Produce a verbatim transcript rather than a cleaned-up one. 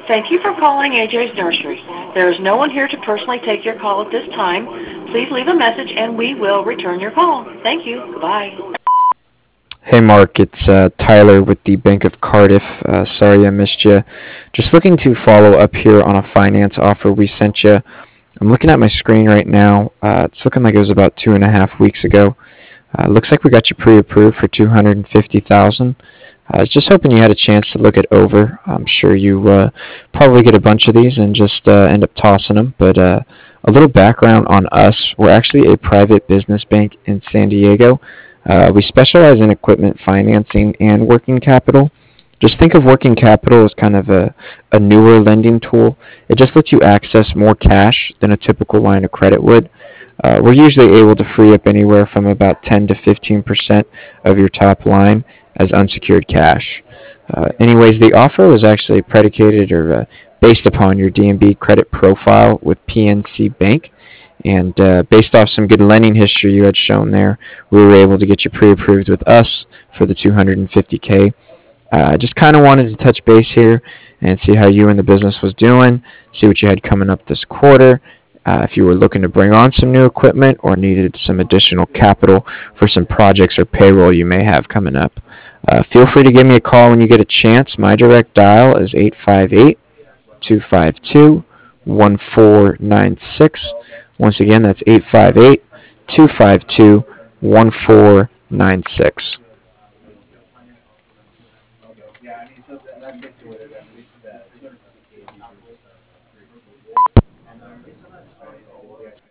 Thank you for calling A J's Nursery. There is no one here to personally take your call at this time. Please leave a message and we will return your call. Thank you. Goodbye. Hey Mark, it's uh, Tyler with the Bank of Cardiff. Uh, sorry I missed you. Just looking to follow up here on a finance offer we sent you. I'm looking at my screen right now. Uh, it's looking like it was about two and a half weeks ago. Uh, looks like we got you pre-approved for two hundred fifty thousand dollars. I was just hoping you had a chance to look it over. I'm sure you uh, probably get a bunch of these and just uh, end up tossing them. But uh, a little background on us: we're actually a private business bank in San Diego. Uh, we specialize in equipment financing and working capital. Just think of working capital as kind of a, a newer lending tool. It just lets you access more cash than a typical line of credit would. Uh, we're usually able to free up anywhere from about ten to fifteen percent of your top line as unsecured cash. Uh, anyways, the offer was actually predicated or uh, based upon your D N B credit profile with P N C Bank. And uh, based off some good lending history you had shown there, we were able to get you pre-approved with us for the two hundred fifty K. I uh, just kind of wanted to touch base here and see how you and the business was doing, see what you had coming up this quarter, uh, if you were looking to bring on some new equipment or needed some additional capital for some projects or payroll you may have coming up. Uh, feel free to give me a call when you get a chance. My direct dial is eight five eight, two five two, one four nine six. Once again, that's eight five eight, two five two, one four nine six.